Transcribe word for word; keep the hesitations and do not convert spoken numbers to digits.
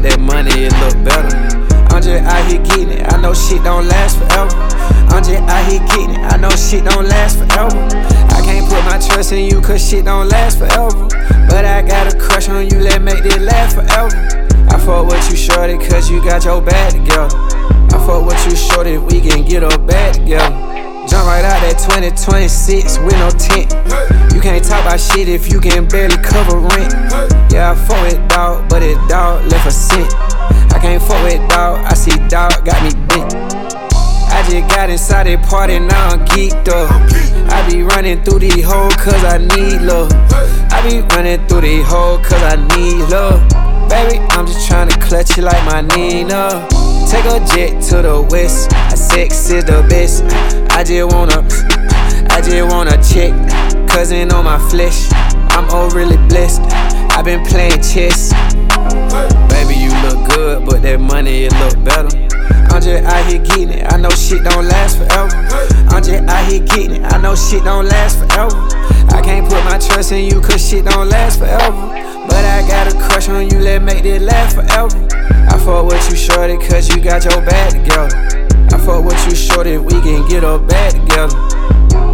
but that money, it look better. I'm just out here getting it, I know shit don't last forever. I'm just out here getting it, I know shit don't last forever. I can't put my trust in you cause shit don't last forever. But I got a crush on you, let's make this last forever. I fuck with you shorty cause you got your bag together. I fuck with you shorty, we can get our bag together. Jump right out that twenty twenty-six with no tent. You can't talk about shit if you can barely cover rent. Yeah, I fuck with dog, but it dog left a cent. I can't fuck with dog, I see dog got me bent. I just got inside that party, now I'm geeked up. I be running through these hoes cause I need love. I be running through these hoes cause I need love. Baby, I'm just tryna clutch you like my Nina. Take a jet to the west, a sex is the best. I just wanna, I just wanna check, cousin on my flesh. I'm overly blessed, I been playing chess. Baby, you look good, but that money, it look better. I'm just out here getting it, I know shit don't last forever. I'm just out here getting it, I know shit don't last forever. I can't put my trust in you cause shit don't last forever. But I got a crush on you, let's make this last forever. I fuck with you shorty cause you got your bag together. I fuck with you shorty, we can get our bag together.